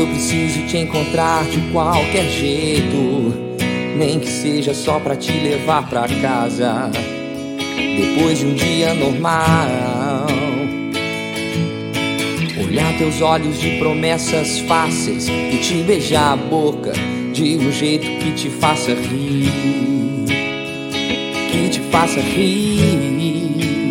eu preciso te encontrar de qualquer jeito, nem que seja só pra te levar pra casa depois de um dia normal. Olhar teus olhos de promessas fáceis e te beijar a boca de um jeito que te faça rir, que te faça rir.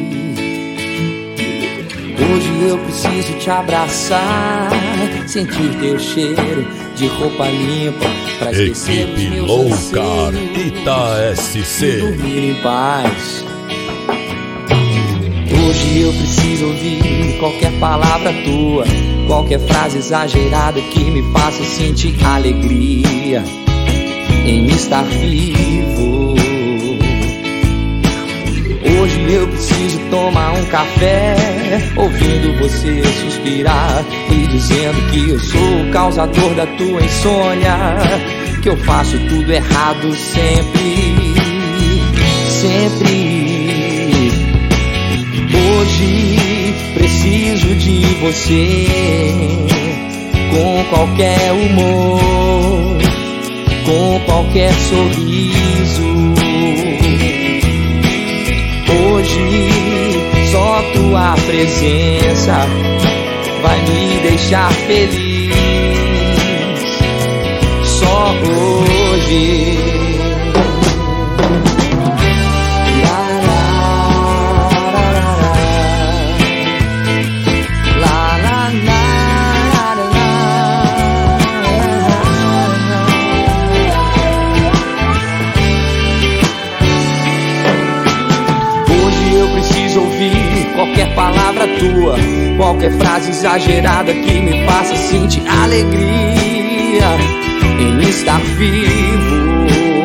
Hoje eu preciso te abraçar, sentir teu cheiro de roupa limpa pra esquecer os meus Loucar Ita-SC e dormir em paz. Hoje eu preciso ouvir qualquer palavra tua, qualquer frase exagerada que me faça sentir alegria em estar vivo. Hoje eu preciso tomar um café, ouvindo você suspirar e dizendo que eu sou o causador da tua insônia, que eu faço tudo errado sempre, sempre. Hoje preciso de você, com qualquer humor, com qualquer sorriso. Hoje só tua presença vai me deixar feliz. Só hoje. Qualquer palavra tua, qualquer frase exagerada que me faça sentir alegria em estar vivo.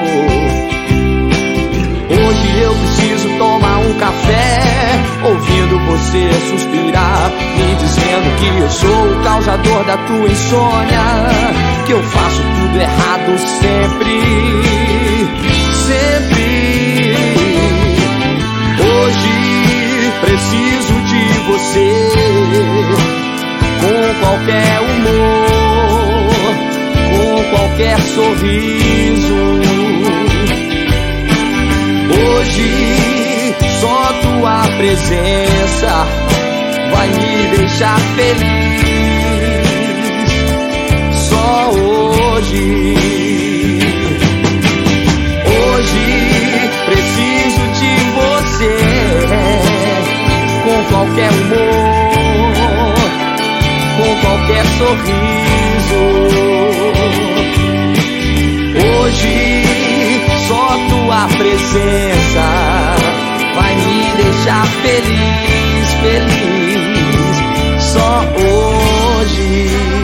Hoje eu preciso tomar um café, ouvindo você suspirar, me dizendo que eu sou o causador da tua insônia, que eu faço tudo errado sempre, sempre. Hoje preciso de você, com qualquer humor, com qualquer sorriso. Hoje só tua presença vai me deixar feliz. Só hoje. Hoje preciso de você, com qualquer humor, com qualquer sorriso. Hoje só tua presença vai me deixar feliz, feliz. Só hoje.